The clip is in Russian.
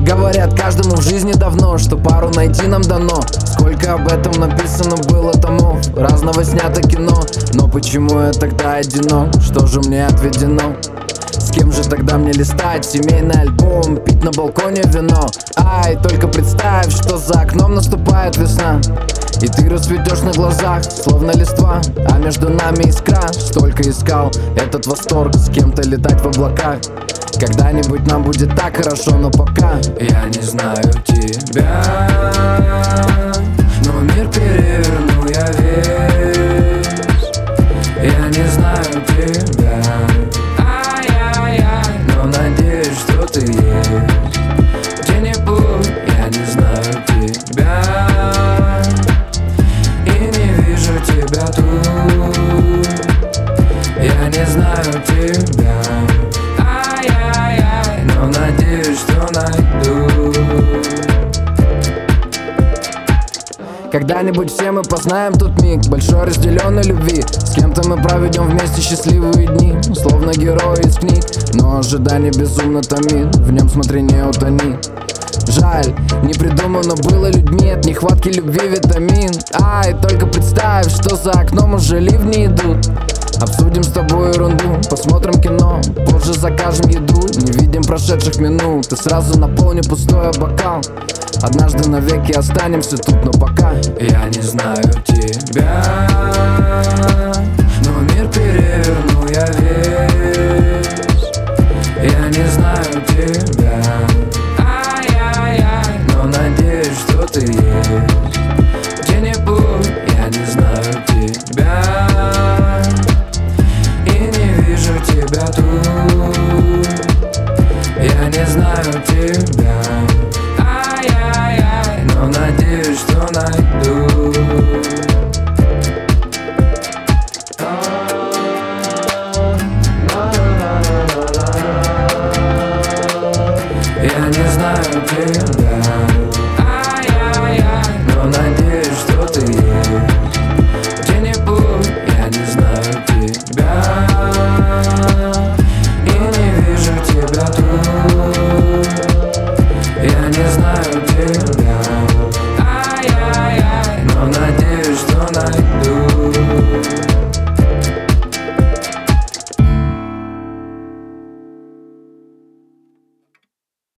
Говорят каждому в жизни давно, что пару найти нам дано. Сколько об этом написано было томов, разного снято кино. Но почему я тогда одинок? Что же мне отведено? С кем же тогда мне листать семейный альбом, пить на балконе вино? Ай, только представь, что за окном наступает весна, и ты расцветешь на глазах, словно листва, а между нами искра. Столько искал этот восторг, с кем-то летать в облаках. Когда-нибудь нам будет так хорошо, но пока я не знаю тебя, но мир переверну я весь. Я не знаю тебя, ай-яй-яй, но надеюсь, что ты есть где-нибудь. Я не знаю тебя и не вижу тебя тут. Я не знаю тебя, но надеюсь, что найду. Когда-нибудь все мы познаем тот миг большой разделенной любви. С кем-то мы проведем вместе счастливые дни, словно герои из книг. Но ожидание безумно томит, в нем смотри не утони. Жаль, не придумано было людьми от нехватки любви витамин. Ай, только представь, что за окном уже ливни идут. Обсудим с тобой ерунду, посмотрим кино, позже закажем еду. Не видим прошедших минут, и сразу наполни пустой бокал. Однажды навеки останемся тут, но пока я не знаю тебя, но мир переверну я весь. Я не знаю тебя, ай-яй-яй, но надеюсь, что ты есть где-нибудь. Я не знаю тебя и не вижу тебя тут. Я не знаю тебя.